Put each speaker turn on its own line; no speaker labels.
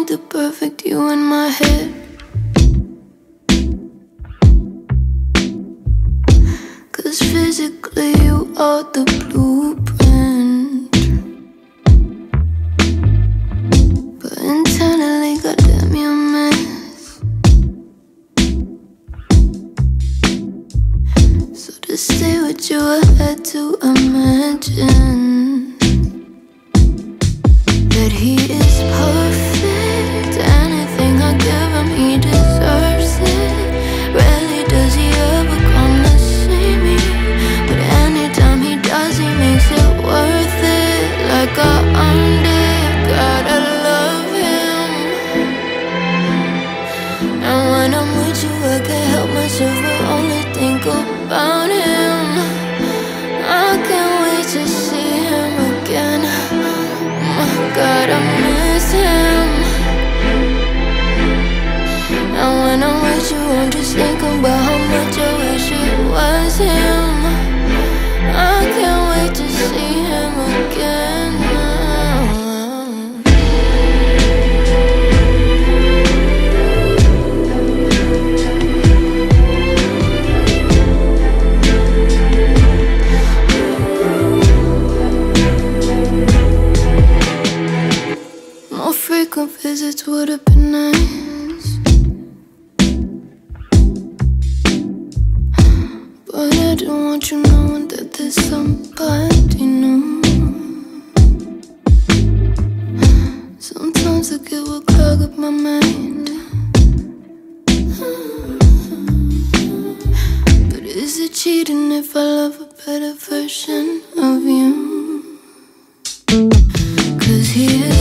paint the perfect you in my head. Cause physically you are the blueprint, but internally, goddamn, you're a mess. So to stay with you, I had to imagine that he is perfect. Anything I give him, he deserves it. Rarely does he ever come to see me, but anytime he does, he makes it worth it. Like I earned it, gotta love him. And when I'm with you, I can't help myself but only think about him. I can't wait to see him again. God, I miss him. And when I'm with you, I'm just thinking about how much I wish it was him. I can't wait to see him again. More frequent visits would have been nice, but I don't want you knowing that there's somebody new. Sometimes the guilt will clog up my mind, but is it cheating if I love a better version of you? Cause he is